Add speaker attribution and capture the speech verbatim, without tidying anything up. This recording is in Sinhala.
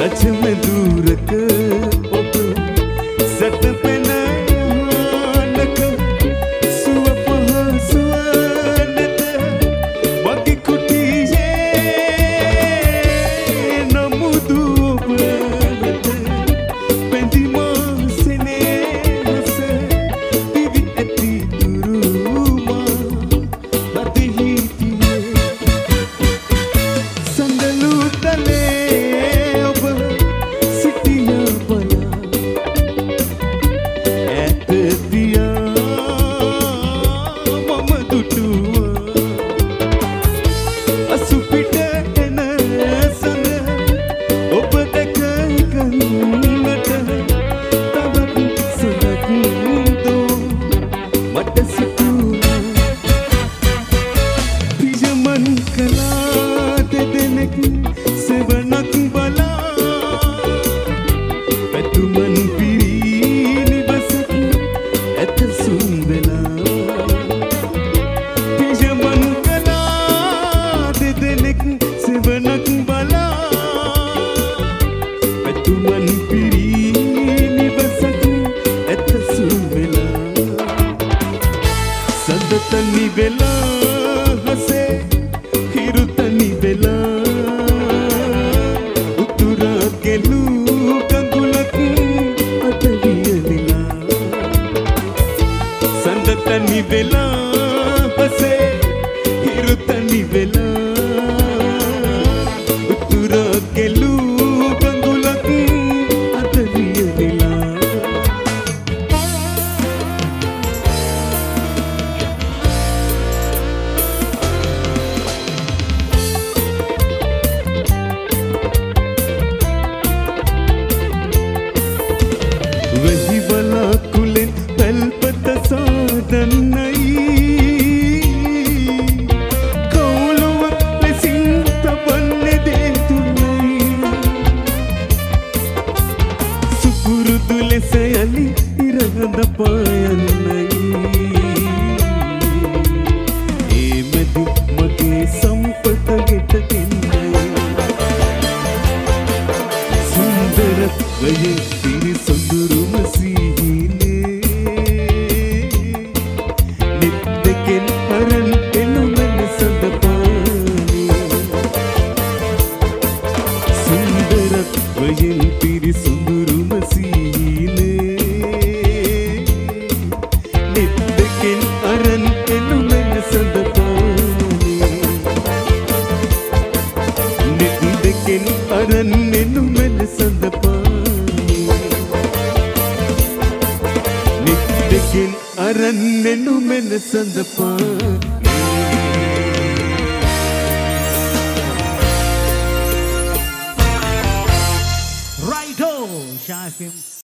Speaker 1: රජම දුරක ඔබ සැතපෙන යානක සුව පහසුව නැත මගේ කුටියේ නමුදු ඔබ වෙත පැඳි මා සෙනෙහස දිවි ඇති දුරු මා බදෙහි තියේ සඳලු තලේ ඔබ සිටියා බලා ඈත තියා මම දුටුවා අසුපිට එන සඳ ඔබ දැක ගන්නට තවත් සඳක් දෝ මට සිතුවා පියමන් කළා දෙදෙනෙක් සෙවණක් බලා පැතුමන් පිරී නිවසක් ඇත සුම් වෙලා පියමන් කළා දෙදෙනෙක් සෙවණක් බලා පැතුමන් පිරී නිවසක් ඇත සුම් වෙලා සඳතනි වෙලා හසේ හිරුතනි වෙලා උතුරා ගෙලූ කඳුලක් අත වියලිලා සඳතනි වෙලා හසේ හිරුතනි වෙලා උතුරා ගෙලූ කඳුලක් අත වියලිලා වෙහි වලාකුලෙන් පැල්පත සාදන්නයි කවුලුවක් ලෙසින් තබන්නේ දෙතුනයි සුපුරුදු ලෙස යලි ඉරහඳ පායන්නයි ඒ මෙදු මගේ සම්පත ගෙට එන්නයි සුන්දරත්වයේ පිරිසොඳුරුම සීනේ නිත්දකෙන් අරන් එනු මන සඳපානේ සුන්දරත්වයෙන් පිරිසොඳුරුම සීනේ නිත්දකෙන් අරන් එනු මන සඳපානේ නිත්දකෙන් අරන් එනු මන සඳපානේ නිත්දකෙන් අරන් එනු මන සඳපානේ
Speaker 2: Righto, Shy F M.